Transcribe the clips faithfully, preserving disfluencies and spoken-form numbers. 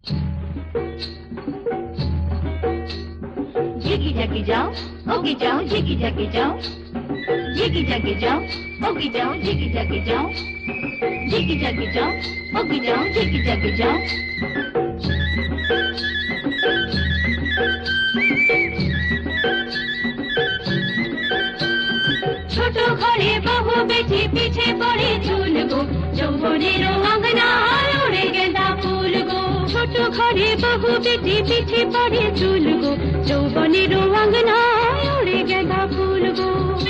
जिगी जागी जाओ ओगी जाओ जिगी जागी जाओ जिगी जागी जाओ ओगी जाओ जिगी जागी जाओ जिगी जागी जाओ ओगी जाओ जिगी जागी जाओ छोटो घरे बहु बेटी पीछे पड़े झूल गो যৌবনের অঙ্গনায় উড়ে গেঁদা ফুল গো ছোট ঘরে বহু বেটি পিছে পড়ে চুল গো যৌবনের অঙ্গনায় উড়ে গেঁদা ফুল গো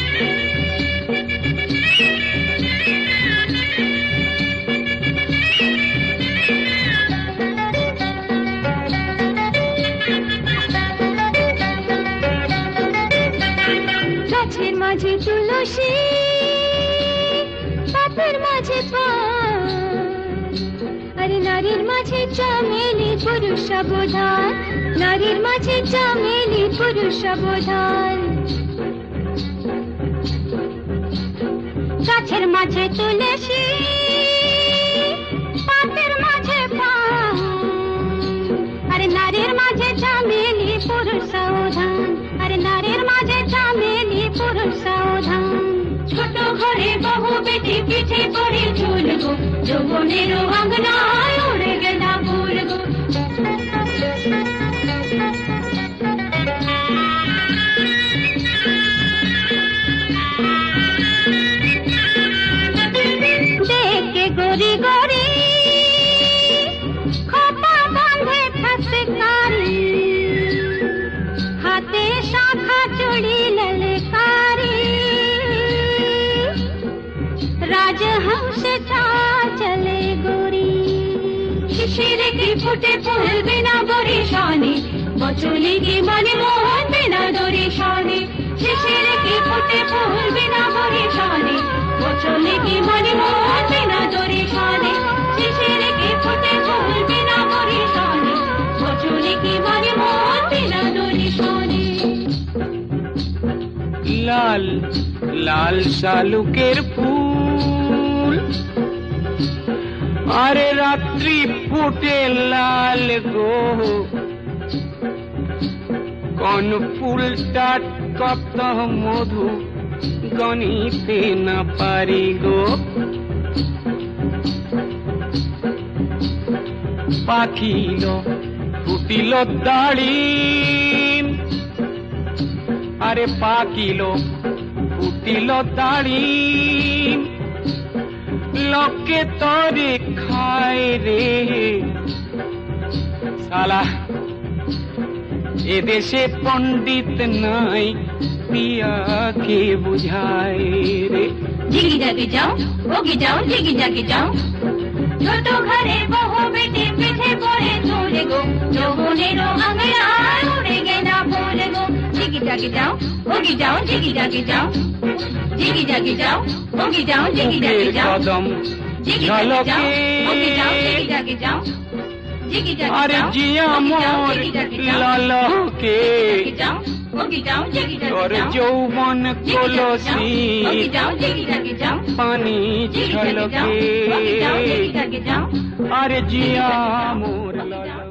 গাছের মাঝে তুলসী পাতার মাঝে পান আরে নারীর মাঝে চামেলি পুরুষ সাবধান নারীর মাঝে চামেলি পুরুষ সাবধান গাছের মাঝে তুলসী পাতার মাঝে পান আরে নারীর মাঝে চামেলি পুরুষ সাবধান আরে নারীর মাঝে চামেলি পুরুষ সাবধান ছোট ঘরে বহু বেটি পিছে পড়ে ঝুল গো যৌবনের অঙ্গনায় উড়ে গেঁদা ফুল গো দেখে গড়ি গড়ি খোপা বাঁধে ফাঁসে কারি হাতে শাখা চুড়ি ললকারি राजहंस चले गोरी शिशिर की फुटे फूल बिना गोरी शानी बचोली की मन मोहन बिना दोरी शानी शिशिर की फुटे फूल बिना गोरी शानी बचोली की मन मोहन बिना दोरी शानी शिशिर की फुटे फूल बिना गोरी शानी बचोली की मन मोहन बिना दोरी शानी लाल लाल शालुकेर फूल আরে রাত্রি ফুটে লাল গো কোন ফুলটা কত মধু গনিতে না পারি গো পাখিলো ফুটিল দাড়িম আরে পাখিলো ফুটিল দাড়িম লোকে তোরে খায় রে সালা এদেশে পণ্ডিত নাই পিয়াকে বুঝায় রে जिगी जागी जाओ ओगी जाओ जिगी जागी जाओ ছোট ঘরে বহু বেটি পিছে পড়ে ঝুল গো যৌবনের অঙ্গনায় উড়ে গেঁদা ফুল গো जिगी जागी जाओ ओगी जाओ जिगी जागी जाओ जिगी जागी जाओ ओगी जाओ जिगी जागी जाओ कदम जिगी जागी जाओ ओगी जाओ जिगी जागी जाओ जिगी जागी अरे जाओ जिया मोर ललके जाओ ओगी जाओ जिगी जागी और जाओ যৌবন কলসি ओगी जाओ जिगी जागी जाओ পানি जिगी जागी जाओ ओगी जाओ जिगी ছলকে जागी जाओ আরে জিয়া মোর লালা